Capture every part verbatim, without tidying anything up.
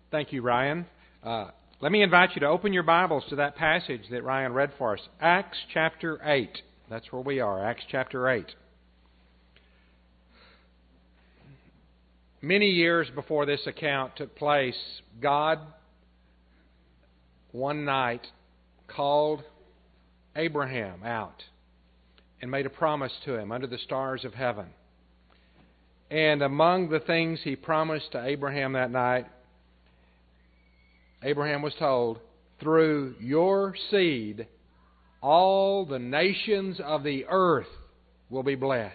Thank you, Ryan. Uh, let me invite you to open your Bibles to that passage that Ryan read for us. Acts chapter eight. That's where we are, Acts chapter eight. Many years before this account took place, God, one night, called Abraham out and made a promise to him under the stars of heaven. And among the things He promised to Abraham that night, Abraham was told, through your seed, all the nations of the earth will be blessed.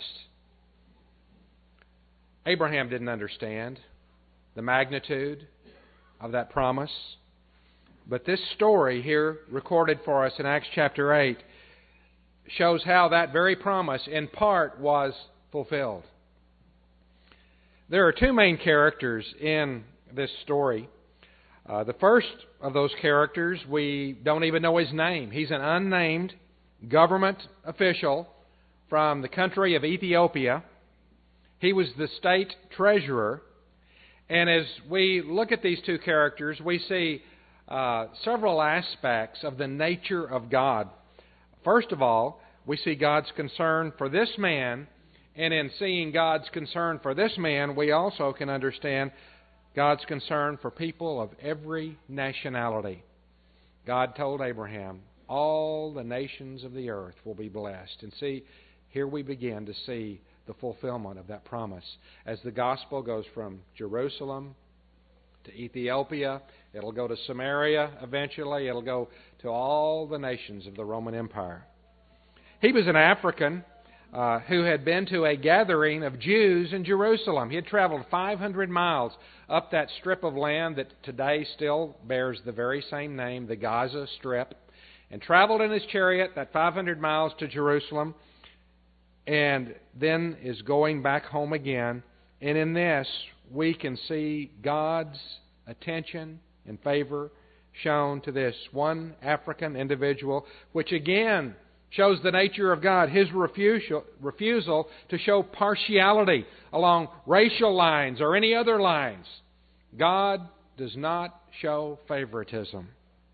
Abraham didn't understand the magnitude of that promise. But this story here recorded for us in Acts chapter eight shows how that very promise in part was fulfilled. There are two main characters in this story. Uh, the first of those characters, we don't even know his name. He's an unnamed government official from the country of Ethiopia. He was the state treasurer. And as we look at these two characters, we see uh, several aspects of the nature of God. First of all, we see God's concern for this man. And in seeing God's concern for this man, we also can understand God's concern for people of every nationality. God told Abraham, all the nations of the earth will be blessed. And see, here we begin to see the fulfillment of that promise. As the gospel goes from Jerusalem to Ethiopia, it'll go to Samaria eventually, it'll go to all the nations of the Roman Empire. He was an African uh, who had been to a gathering of Jews in Jerusalem. He had traveled five hundred miles up that strip of land that today still bears the very same name, the Gaza Strip, and traveled in his chariot that five hundred miles to Jerusalem, and then is going back home again. And in this, we can see God's attention and favor shown to this one African individual, which again shows the nature of God, His refusal, refusal to show partiality along racial lines or any other lines. God does not show favoritism.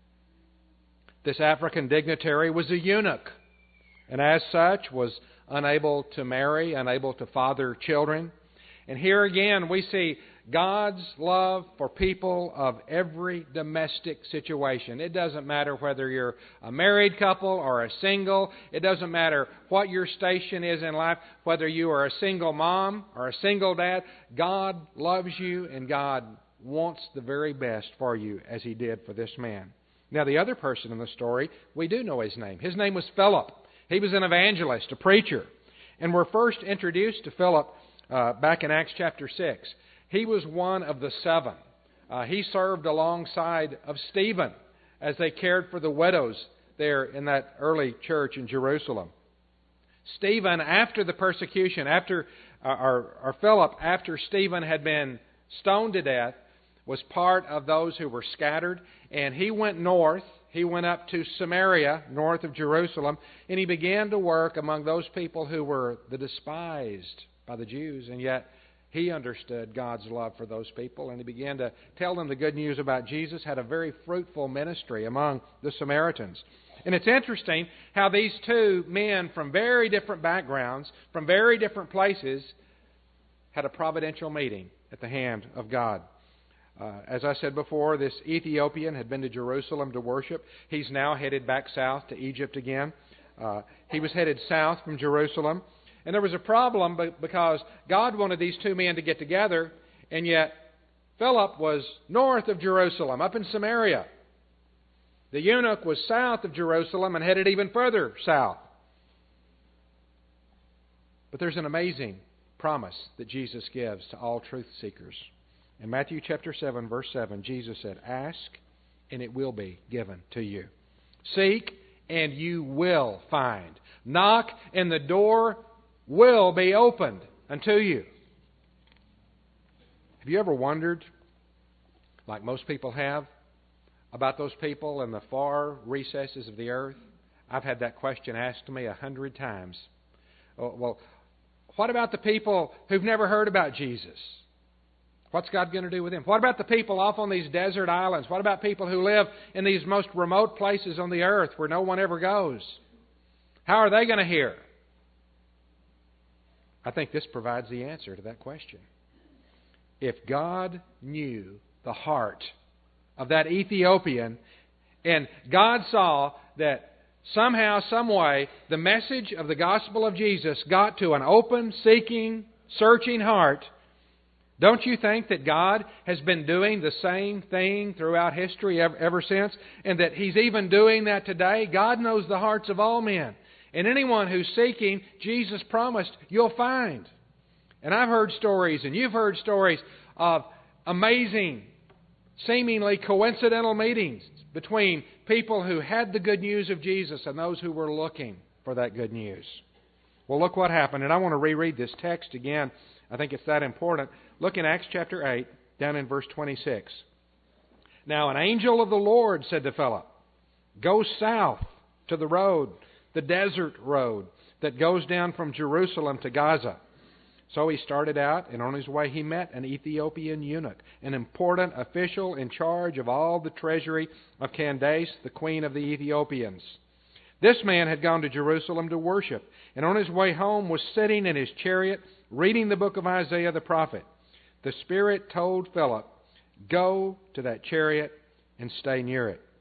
This African dignitary was a eunuch, and as such was unable to marry, unable to father children. And here again we see God's love for people of every domestic situation. It doesn't matter whether you're a married couple or a single. It doesn't matter what your station is in life, whether you are a single mom or a single dad. God loves you, and God wants the very best for you, as He did for this man. Now, the other person in the story, we do know his name. His name was Philip. He was an evangelist, a preacher. And we're first introduced to Philip uh, back in Acts chapter six. He was one of the seven. Uh, he served alongside of Stephen as they cared for the widows there in that early church in Jerusalem. Stephen, after the persecution, after uh, or, or Philip, after Stephen had been stoned to death, was part of those who were scattered, and he went north. He went up to Samaria, north of Jerusalem, and he began to work among those people who were the despised by the Jews, and yet he understood God's love for those people, and he began to tell them the good news about Jesus, had a very fruitful ministry among the Samaritans. And it's interesting how these two men from very different backgrounds, from very different places, had a providential meeting at the hand of God. Uh, as I said before, this Ethiopian had been to Jerusalem to worship. He's now headed back south to Egypt again. Uh, he was headed south from Jerusalem. And there was a problem because God wanted these two men to get together, and yet Philip was north of Jerusalem, up in Samaria. The eunuch was south of Jerusalem and headed even further south. But there's an amazing promise that Jesus gives to all truth seekers. In Matthew chapter seven, verse seven, Jesus said, "Ask, and it will be given to you. Seek, and you will find. Knock, and the door will be opened unto you." Have you ever wondered, like most people have, about those people in the far recesses of the earth? I've had that question asked to me a hundred times. Well, what about the people who've never heard about Jesus? What's God going to do with them? What about the people off on these desert islands? What about people who live in these most remote places on the earth where no one ever goes? How are they going to hear? I think this provides the answer to that question. If God knew the heart of that Ethiopian, and God saw that somehow, some way, the message of the gospel of Jesus got to an open, seeking, searching heart, don't you think that God has been doing the same thing throughout history ever, ever since? And that He's even doing that today? God knows the hearts of all men. And anyone who's seeking, Jesus promised, you'll find. And I've heard stories, and you've heard stories of amazing, seemingly coincidental meetings between people who had the good news of Jesus and those who were looking for that good news. Well, look what happened. And I want to reread this text again. I think it's that important. Look in Acts chapter eight, down in verse twenty-six. Now an angel of the Lord said to Philip, go south to the road, the desert road, that goes down from Jerusalem to Gaza. So he started out, and on his way he met an Ethiopian eunuch, an important official in charge of all the treasury of Candace, the queen of the Ethiopians. This man had gone to Jerusalem to worship, and on his way home was sitting in his chariot reading the book of Isaiah the prophet. The Spirit told Philip, go to that chariot and stay near it.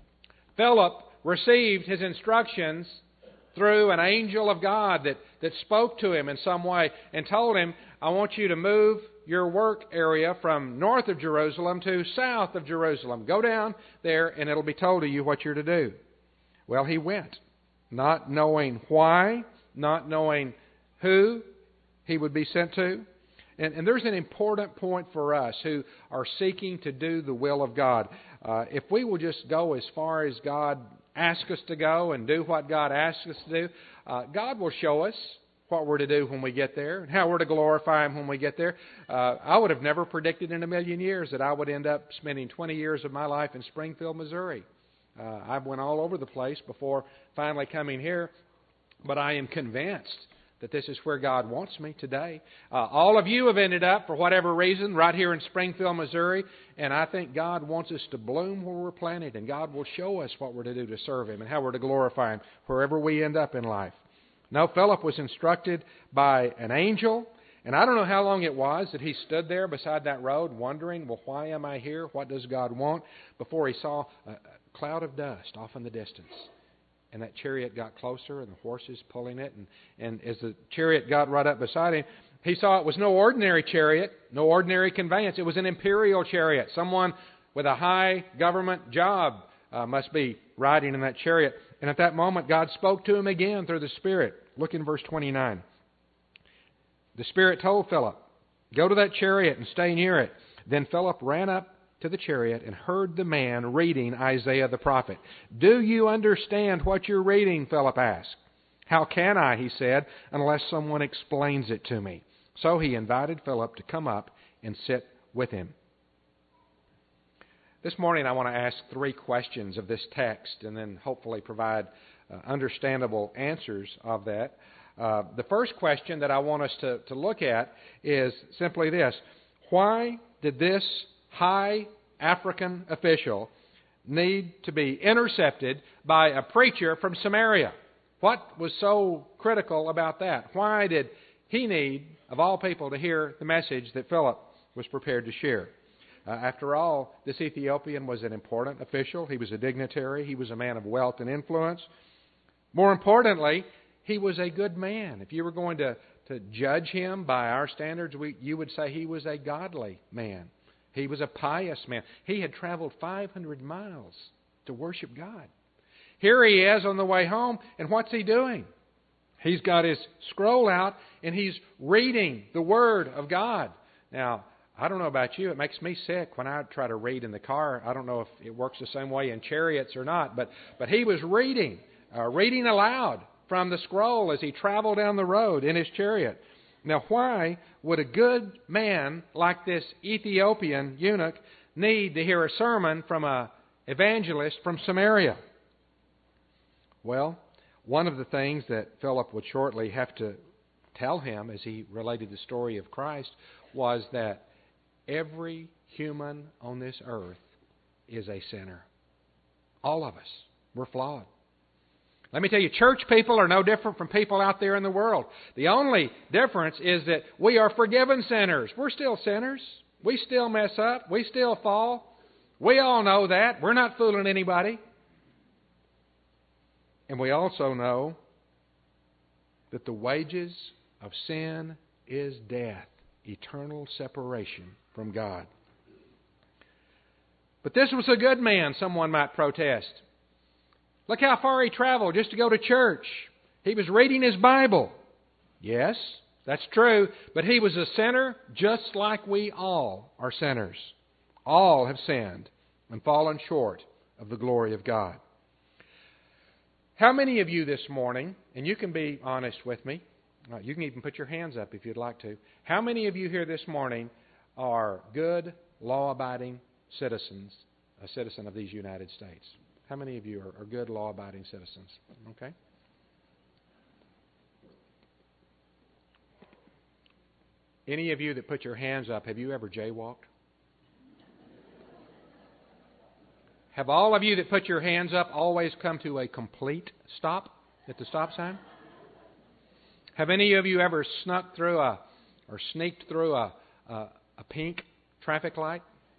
Philip received his instructions through an angel of God that, that spoke to him in some way and told him, I want you to move your work area from north of Jerusalem to south of Jerusalem. Go down there and it'll be told to you what you're to do. Well, he went, not knowing why, not knowing who he would be sent to. And, and there's an important point for us who are seeking to do the will of God. Uh, if we will just go as far as God asks us to go and do what God asks us to do, uh, God will show us what we're to do when we get there and how we're to glorify Him when we get there. Uh, I would have never predicted in a million years that I would end up spending twenty years of my life in Springfield, Missouri. Uh, I went all over the place before finally coming here, but I am convinced that this is where God wants me today. Uh, all of you have ended up, for whatever reason, right here in Springfield, Missouri, and I think God wants us to bloom where we're planted, and God will show us what we're to do to serve Him and how we're to glorify Him wherever we end up in life. Now, Philip was instructed by an angel, and I don't know how long it was that he stood there beside that road wondering, well, why am I here? What does God want? Before he saw a cloud of dust off in the distance. And that chariot got closer, and the horses pulling it. And, and as the chariot got right up beside him, he saw it was no ordinary chariot, no ordinary conveyance. It was an imperial chariot. Someone with a high government job uh, must be riding in that chariot. And at that moment, God spoke to him again through the Spirit. Look in verse twenty-nine. The Spirit told Philip, go to that chariot and stay near it. Then Philip ran up to the chariot and heard the man reading Isaiah the prophet. Do you understand what you're reading? Philip asked. How can I, he said, unless someone explains it to me? So he invited Philip to come up and sit with him. This morning I want to ask three questions of this text and then hopefully provide uh, understandable answers of that. Uh, the first question that I want us to, to look at is simply this. Why did this high African official need to be intercepted by a preacher from Samaria? What was so critical about that? Why did he need, of all people, to hear the message that Philip was prepared to share? Uh, after all, this Ethiopian was an important official. He was a dignitary. He was a man of wealth and influence. More importantly, he was a good man. If you were going to, to judge him by our standards, we, you would say he was a godly man. He was a pious man. He had traveled five hundred miles to worship God. Here he is on the way home, and what's he doing? He's got his scroll out, and he's reading the Word of God. Now, I don't know about you, it makes me sick when I try to read in the car. I don't know if it works the same way in chariots or not, but, but he was reading, uh, reading aloud from the scroll as he traveled down the road in his chariot. Now, why would a good man like this Ethiopian eunuch need to hear a sermon from an evangelist from Samaria? Well, one of the things that Philip would shortly have to tell him as he related the story of Christ was that Every human on this earth is a sinner. All of us. We're flawed. Let me tell you, church people are no different from people out there in the world. The only difference is that we are forgiven sinners. We're still sinners. We still mess up. We still fall. We all know that. We're not fooling anybody. And we also know that the wages of sin is death, eternal separation from God. But this was a good man, someone might protest. Look how far he traveled just to go to church. He was reading his Bible. Yes, that's true. But he was a sinner just like we all are sinners. All have sinned and fallen short of the glory of God. How many of you this morning, and you can be honest with me, you can even put your hands up if you'd like to. How many of you here this morning are good, law-abiding citizens, a citizen of these United States? How many of you are, are good, law-abiding citizens? Okay. Any of you that put your hands up, have you ever jaywalked? Have all of you that put your hands up always come to a complete stop at the stop sign? Have any of you ever snuck through a, or sneaked through a, a, a pink traffic light?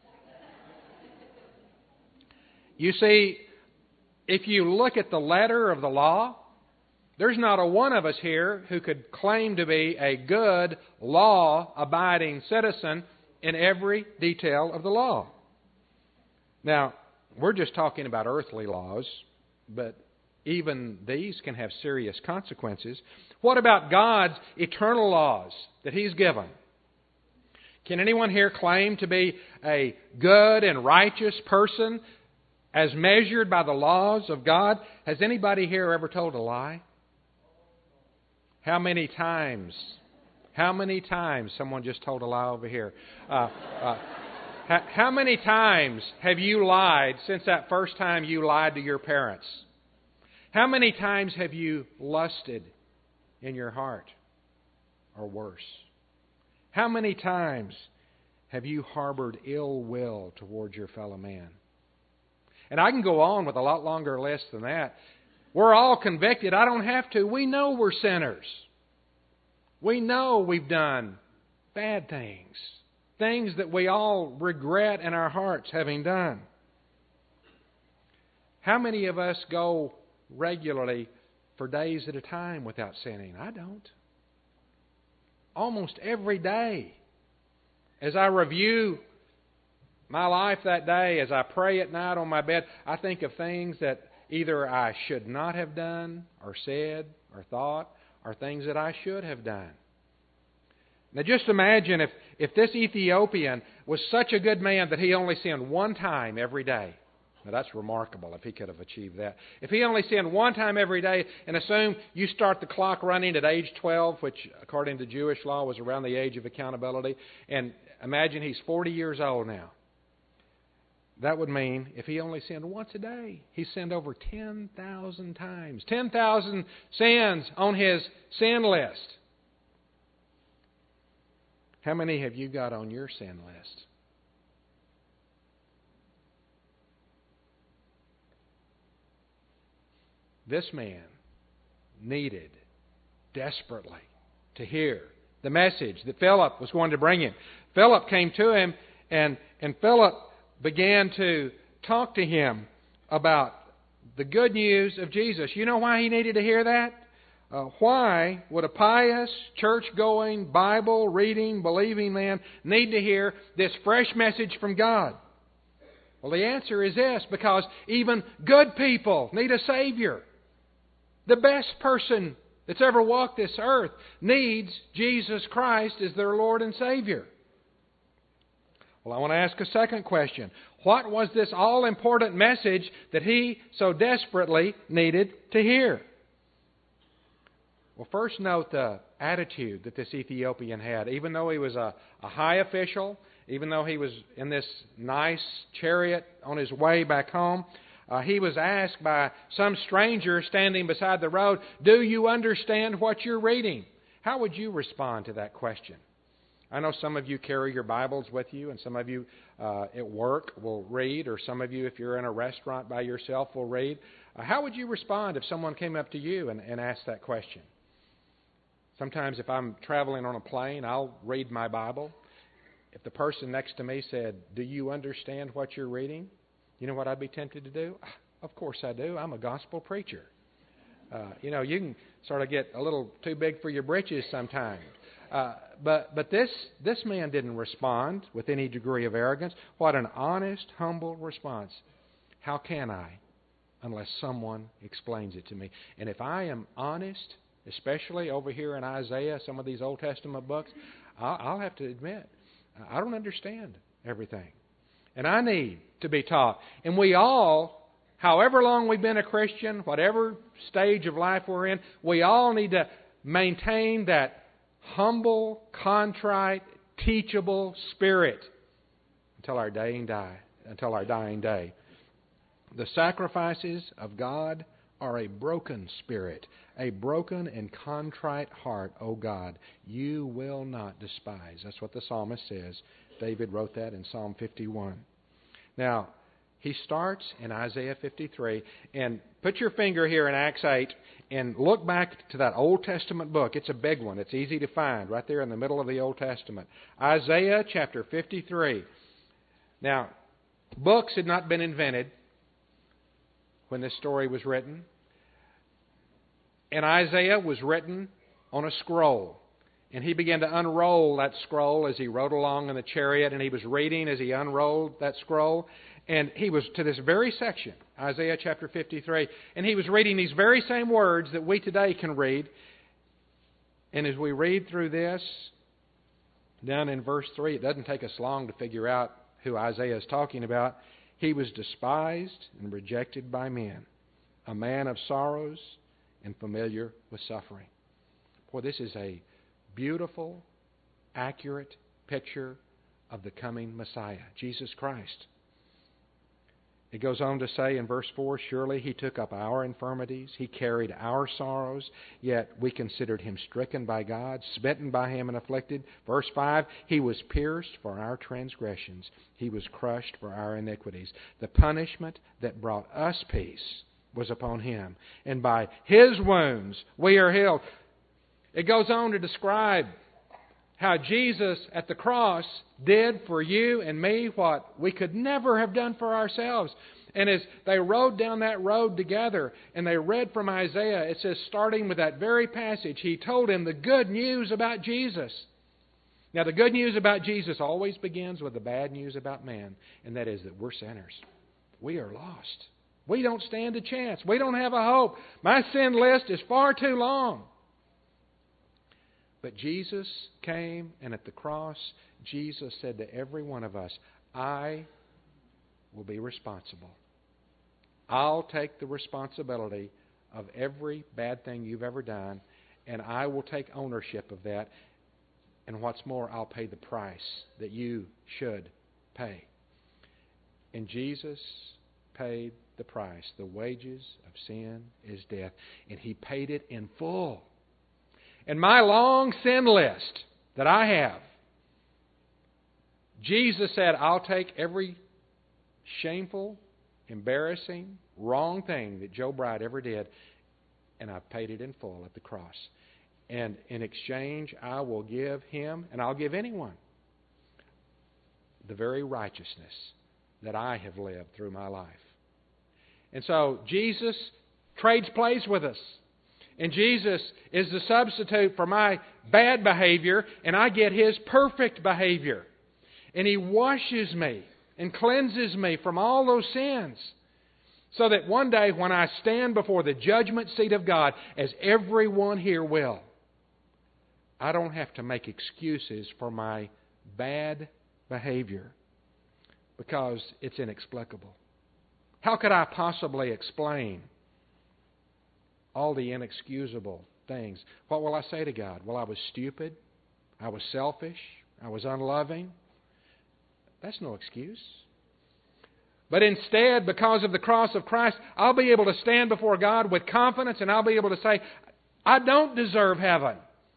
You see, if you look at the letter of the law, there's not a one of us here who could claim to be a good, law-abiding citizen in every detail of the law. Now, we're just talking about earthly laws, but even these can have serious consequences. What about God's eternal laws that He's given? Can anyone here claim to be a good and righteous person as measured by the laws of God? Has anybody here ever told a lie? How many times? How many times? Someone just told a lie over here. Uh, uh, how, how many times have you lied since that first time you lied to your parents? How many times have you lusted in your heart, or worse? How many times have you harbored ill will towards your fellow man? And I can go on with a lot longer list than that. We're all convicted. I don't have to. We know we're sinners. We know we've done bad things. Things that we all regret in our hearts having done. How many of us go regularly for days at a time without sinning? I don't. Almost every day. As I review my life that day, as I pray at night on my bed, I think of things that either I should not have done or said or thought, or things that I should have done. Now just imagine if, if this Ethiopian was such a good man that he only sinned one time every day. Now that's remarkable if he could have achieved that. If he only sinned one time every day, and assume you start the clock running at age twelve, which according to Jewish law was around the age of accountability, and imagine he's forty years old now. That would mean if he only sinned once a day, he sinned over ten thousand times. ten thousand sins on his sin list. How many have you got on your sin list? This man needed desperately to hear the message that Philip was going to bring him. Philip came to him, and, and Philip began to talk to him about the good news of Jesus. You know why he needed to hear that? Uh, why would a pious, church-going, Bible-reading, believing man need to hear this fresh message from God? Well, the answer is this: because even good people need a Savior. The best person that's ever walked this earth needs Jesus Christ as their Lord and Savior. Well, I want to ask a second question. What was this all-important message that he so desperately needed to hear? Well, first note the attitude that this Ethiopian had. Even though he was a, a high official, even though he was in this nice chariot on his way back home, uh, he was asked by some stranger standing beside the road, "Do you understand what you're reading?" How would you respond to that question? I know some of you carry your Bibles with you, and some of you uh, at work will read, or some of you, if you're in a restaurant by yourself, will read. Uh, how would you respond if someone came up to you and, and asked that question? Sometimes if I'm traveling on a plane, I'll read my Bible. If the person next to me said, "Do you understand what you're reading?" You know what I'd be tempted to do? Of course I do. I'm a gospel preacher. Uh, you know, you can sort of get a little too big for your britches sometimes. Uh, but but this this man didn't respond with any degree of arrogance. What an honest, humble response. How can I, unless someone explains it to me? And if I am honest, especially over here in Isaiah, some of these Old Testament books, I'll, I'll have to admit, I don't understand everything. And I need to be taught. And we all, however long we've been a Christian, whatever stage of life we're in, we all need to maintain that humble, contrite, teachable spirit until our dying die, until our dying day. The sacrifices of God are a broken spirit, a broken and contrite heart, O God, you will not despise. That's what the psalmist says. David wrote that in Psalm fifty-one. Now, he starts in Isaiah fifty-three, and put your finger here in Acts eight and look back to that Old Testament book. It's a big one. It's easy to find right there in the middle of the Old Testament. Isaiah chapter fifty-three. Now, books had not been invented when this story was written. And Isaiah was written on a scroll. And he began to unroll that scroll as he rode along in the chariot, and he was reading as he unrolled that scroll. And he was to this very section, Isaiah chapter fifty-three, and he was reading these very same words that we today can read. And as we read through this, down in verse three, it doesn't take us long to figure out who Isaiah is talking about. He was despised and rejected by men, a man of sorrows and familiar with suffering. Boy, this is a beautiful, accurate picture of the coming Messiah, Jesus Christ. It goes on to say in verse four, surely he took up our infirmities, he carried our sorrows, yet we considered him stricken by God, smitten by him and afflicted. Verse five, he was pierced for our transgressions, he was crushed for our iniquities. The punishment that brought us peace was upon him, and by his wounds we are healed. It goes on to describe how Jesus at the cross did for you and me what we could never have done for ourselves. And as they rode down that road together and they read from Isaiah, it says, starting with that very passage, he told him the good news about Jesus. Now, the good news about Jesus always begins with the bad news about man, and that is that we're sinners. We are lost. We don't stand a chance. We don't have a hope. My sin list is far too long. But Jesus came, and at the cross, Jesus said to every one of us, I will be responsible. I'll take the responsibility of every bad thing you've ever done, and I will take ownership of that. And what's more, I'll pay the price that you should pay. And Jesus paid the price. The wages of sin is death. And He paid it in full. And my long sin list that I have, Jesus said, I'll take every shameful, embarrassing, wrong thing that Joe Bright ever did, and I've paid it in full at the cross. And in exchange, I will give him, and I'll give anyone, the very righteousness that I have lived through my life. And so Jesus trades place with us. And Jesus is the substitute for my bad behavior, and I get His perfect behavior. And He washes me and cleanses me from all those sins, so that one day when I stand before the judgment seat of God, as everyone here will, I don't have to make excuses for my bad behavior, because it's inexplicable. How could I possibly explain all the inexcusable things? What will I say to God? Well, I was stupid. I was selfish. I was unloving. That's no excuse. But instead, because of the cross of Christ, I'll be able to stand before God with confidence, and I'll be able to say, I don't deserve heaven.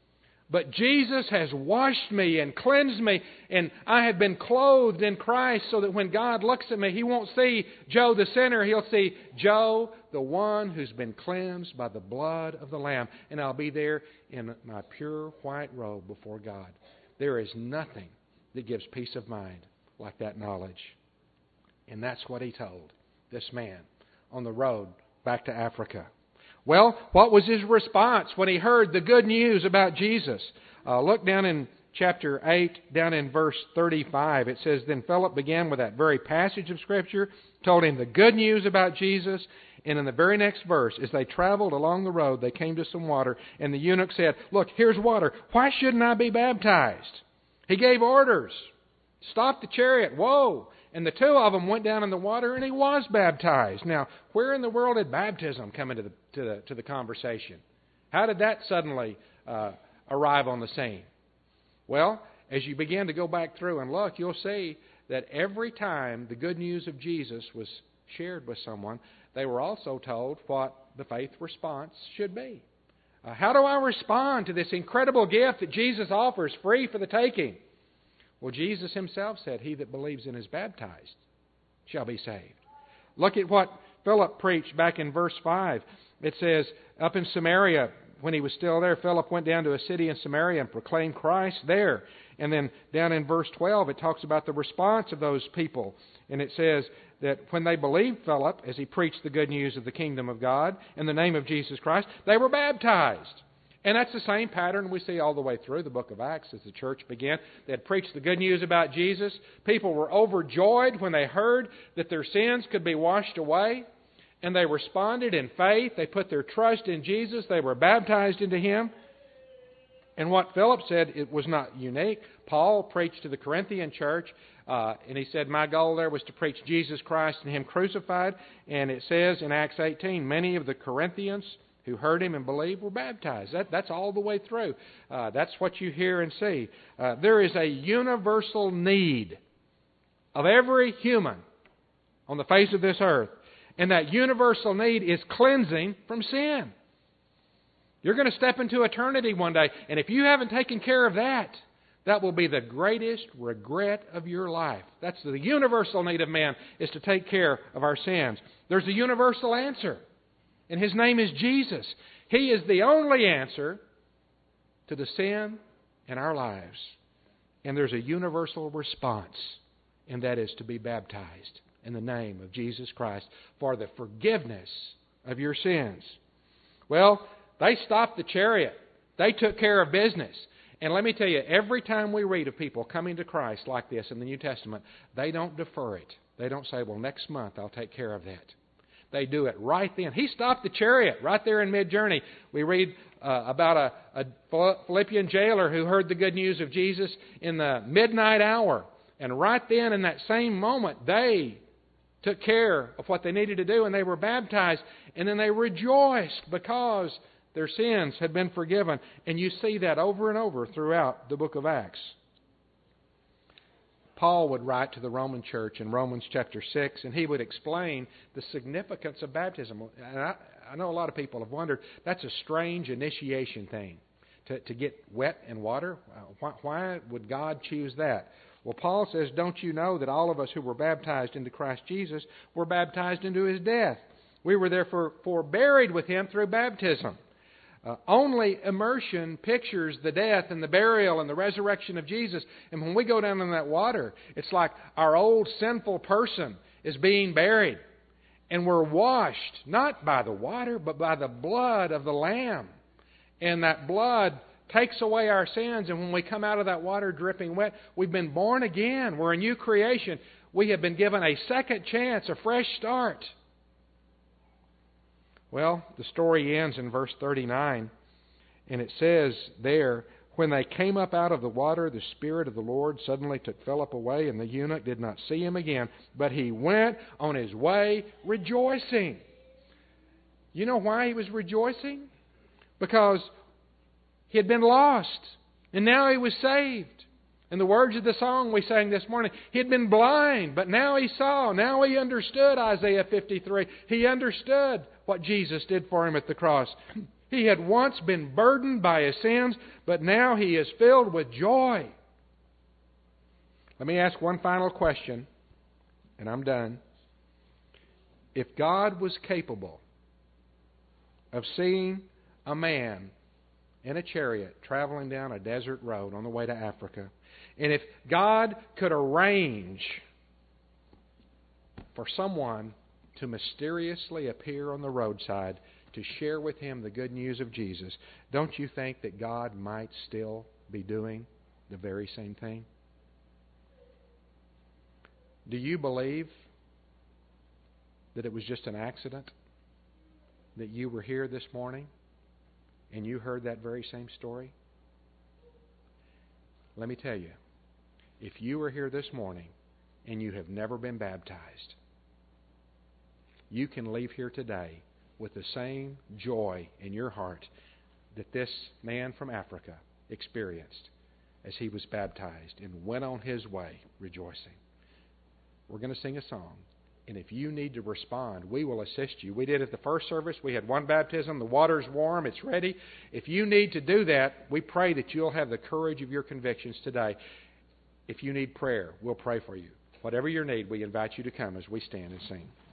But Jesus has washed me and cleansed me, and I have been clothed in Christ so that when God looks at me, He won't see Joe the sinner. He'll see Joe, the one who's been cleansed by the blood of the Lamb. And I'll be there in my pure white robe before God. There is nothing that gives peace of mind like that knowledge. And that's what He told this man on the road back to Africa. Well, what was his response when he heard the good news about Jesus? Uh, look down in chapter eight, down in verse thirty-five. It says, Then Philip began with that very passage of Scripture, told him the good news about Jesus, and in the very next verse, as they traveled along the road, they came to some water, and the eunuch said, Look, here's water. Why shouldn't I be baptized? He gave orders. Stop the chariot. Whoa! And the two of them went down in the water, and he was baptized. Now, where in the world did baptism come into the to the, to the conversation? How did that suddenly uh, arrive on the scene? Well, as you begin to go back through and look, you'll see that every time the good news of Jesus was shared with someone, they were also told what the faith response should be. Uh, how do I respond to this incredible gift that Jesus offers free for the taking? Well, Jesus Himself said, He that believes and is baptized shall be saved. Look at what Philip preached back in verse five. It says, up in Samaria, when he was still there, Philip went down to a city in Samaria and proclaimed Christ there. And then down in verse twelve, it talks about the response of those people. And it says that when they believed Philip, as he preached the good news of the kingdom of God in the name of Jesus Christ, they were baptized. And that's the same pattern we see all the way through the book of Acts as the church began. They had preached the good news about Jesus. People were overjoyed when they heard that their sins could be washed away. And they responded in faith. They put their trust in Jesus. They were baptized into Him. And what Philip said, it was not unique. Paul preached to the Corinthian church, uh, and he said, my goal there was to preach Jesus Christ and Him crucified. And it says in Acts eighteen, many of the Corinthians who heard Him and believed were baptized. That, that's all the way through. Uh, that's what you hear and see. Uh, there is a universal need of every human on the face of this earth. And that universal need is cleansing from sin. You're going to step into eternity one day, and if you haven't taken care of that, that will be the greatest regret of your life. That's the universal need of man, is to take care of our sins. There's a universal answer, and His name is Jesus. He is the only answer to the sin in our lives. And there's a universal response, and that is to be baptized in the name of Jesus Christ for the forgiveness of your sins. Well, they stopped the chariot. They took care of business. And let me tell you, every time we read of people coming to Christ like this in the New Testament, they don't defer it. They don't say, well, next month I'll take care of that. They do it right then. He stopped the chariot right there in mid-journey. We read uh, about a, a Philippian jailer who heard the good news of Jesus in the midnight hour. And right then, in that same moment, they took care of what they needed to do, and they were baptized. And then they rejoiced because their sins had been forgiven. And you see that over and over throughout the book of Acts. Paul would write to the Roman church in Romans chapter six, and he would explain the significance of baptism. And I, I know a lot of people have wondered, that's a strange initiation thing, to, to get wet in water. Why, why would God choose that? Well, Paul says, don't you know that all of us who were baptized into Christ Jesus were baptized into His death? We were therefore for buried with Him through baptism. Uh, only immersion pictures the death and the burial and the resurrection of Jesus. And when we go down in that water, it's like our old sinful person is being buried. And we're washed, not by the water, but by the blood of the Lamb. And that blood takes away our sins. And when we come out of that water dripping wet, we've been born again. We're a new creation. We have been given a second chance, a fresh start. Well, the story ends in verse thirty-nine, and it says there, when they came up out of the water, the Spirit of the Lord suddenly took Philip away, and the eunuch did not see him again, but he went on his way rejoicing. You know why he was rejoicing? Because he had been lost, and now he was saved. In the words of the song we sang this morning, he had been blind, but now he saw. Now he understood Isaiah fifty-three. He understood what Jesus did for him at the cross. He had once been burdened by his sins, but now he is filled with joy. Let me ask one final question, and I'm done. If God was capable of seeing a man in a chariot traveling down a desert road on the way to Africa, and if God could arrange for someone to mysteriously appear on the roadside to share with him the good news of Jesus, don't you think that God might still be doing the very same thing? Do you believe that it was just an accident that you were here this morning and you heard that very same story? Let me tell you, if you were here this morning and you have never been baptized, you can leave here today with the same joy in your heart that this man from Africa experienced as he was baptized and went on his way rejoicing. We're going to sing a song, and if you need to respond, we will assist you. We did at the first service. We had one baptism. The water's warm. It's ready. If you need to do that, we pray that you'll have the courage of your convictions today. If you need prayer, we'll pray for you. Whatever your need, we invite you to come as we stand and sing.